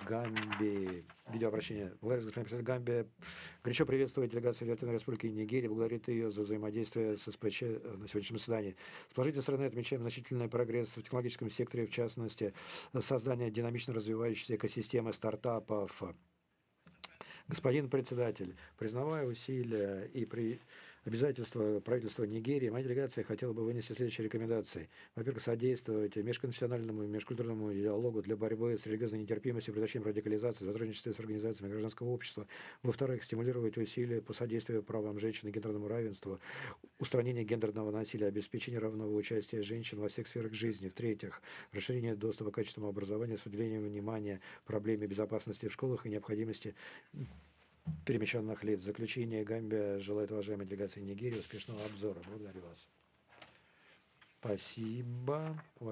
Гамбии. Видеообращение. Благодарю, господин президент. Гамбия горячо приветствует делегацию Федеративной Республики Нигерия, благодарит ее за взаимодействие с СПЧ на сегодняшнем заседании. С положительной стороны отмечаем значительный прогресс в технологическом секторе, в частности, создание динамично развивающейся экосистемы стартапов. Господин председатель, признавая усилия и обязательства правительства Нигерии, моя делегация хотела бы вынести следующие рекомендации. Во-первых, содействовать межконфессиональному и межкультурному диалогу для борьбы с религиозной нетерпимостью, предотвращением радикализации, сотрудничестве с организациями гражданского общества. Во-вторых, стимулировать усилия по содействию правам женщин и гендерному равенству, устранение гендерного насилия, обеспечение равного участия женщин во всех сферах жизни. В-третьих, расширение доступа к качественному образованию с уделением внимания проблеме безопасности в школах и необходимости перемещенных лиц. В заключение, Гамбия желает уважаемой делегации Нигерии успешного обзора. Благодарю вас. Спасибо.